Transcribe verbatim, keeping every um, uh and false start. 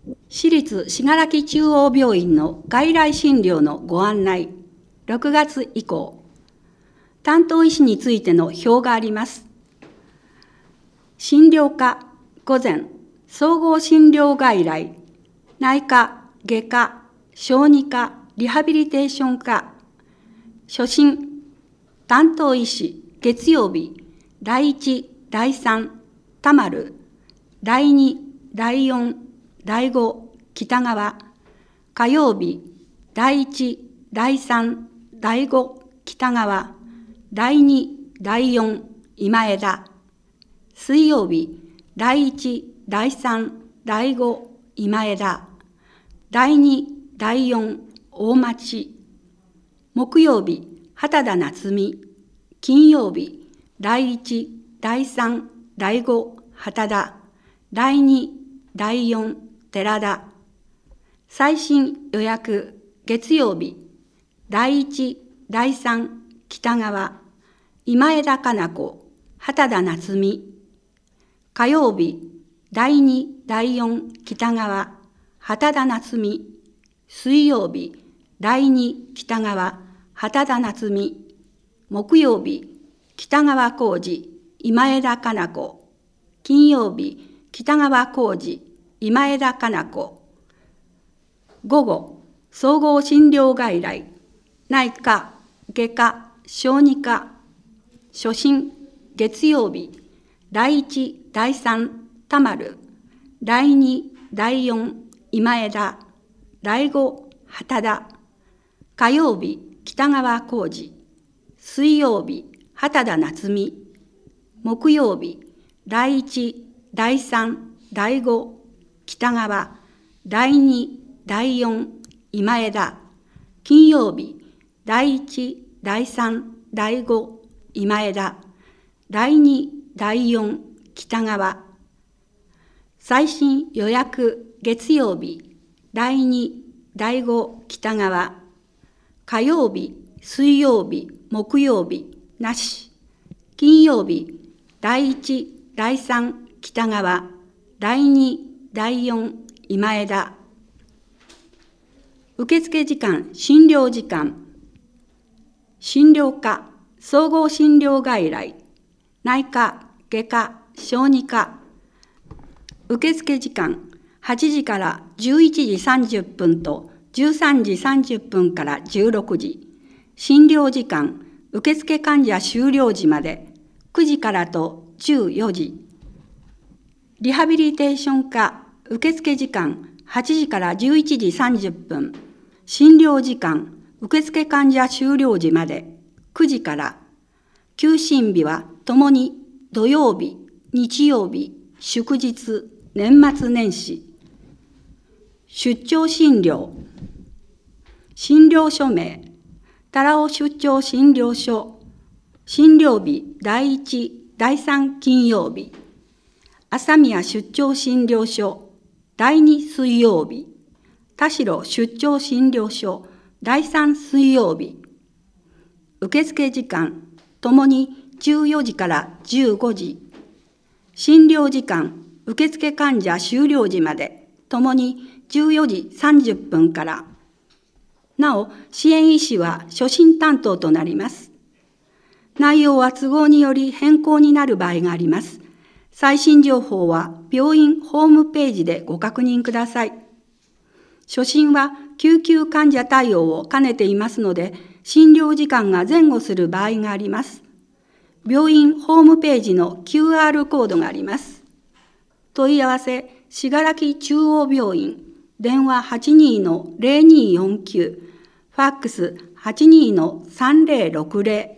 私立信楽中央病院の外来診療のご案内、ろくがつ以降、担当医師についての表があります。診療科、午前、総合診療外来、内科、外科、小児科、リハビリテーション科、初診、担当医師、月曜日、だいいち、だいさん、田丸、だいに、だいよん、だいご、北川、火曜日、だいいち、だいさん、だいご、北川、だいに、だいよん、今枝、水曜日、だいいち、だいさん、だいご、今枝、だいに、だいよん、大町、木曜日、畑田夏美、金曜日、だいいち、だいさん、だいご、畑田、だいに、だいよん、寺田、最新予約、月曜日、だいいち、だいさん、北川、今枝かな子、畑田夏美、火曜日、だいに、だいよん、北川、畑田夏美、水曜日、だいに、北川、畑田夏美、木曜日、北川浩二、今枝かな子、金曜日、北川浩二、今枝かな子、午後、総合診療外来、内科、外科、小児科、初診、月曜日、だいいち、だいさん、田丸、だいに、だいよん、今枝、だいご、畑田、火曜日、北川浩二、水曜日、畑田夏美、木曜日、だいいち、だいさん、だいご、北川、だいに、だいよん、今枝、金曜日、だいいち、だいさん、だいご、今枝、だいに、だいよん、北川、最新予約、月曜日、だいに、だいご、北川、火曜日、水曜日、木曜日、なし、金曜日、だいいち、だいさん、北川、だいに、だいよん、今枝、受付時間、診療時間、診療科、総合診療外来、内科、外科、小児科、受付時間、はちじからじゅういちじさんじゅっぷんとじゅうさんじさんじゅっぷんからじゅうろくじ、診療時間、受付患者終了時までくじからとじゅうよじ、リハビリテーション科、受付時間、はちじからじゅういちじさんじゅっぷん、診療時間、受付患者終了時までくじから、休診日はともに土曜日、日曜日、祝日、年末年始、出張診療、診療所名、多良出張診療所、診療日だいいち、だいさん金曜日、朝宮出張診療所、だいに水曜日、田代出張診療所、だいさん水曜日、受付時間、ともにじゅうよじからじゅうごじ、診療時間、受付患者終了時まで、ともにじゅうよじさんじゅっぷんから。なお、支援医師は初診担当となります。内容は都合により変更になる場合があります。最新情報は病院ホームページでご確認ください。初診は救急患者対応を兼ねていますので、診療時間が前後する場合があります。病院ホームページの キューアール コードがあります。問い合わせ、信楽中央病院、電話 はちにーのゼロにーよんきゅう、ファックス はちにーのさんぜろろくぜろ、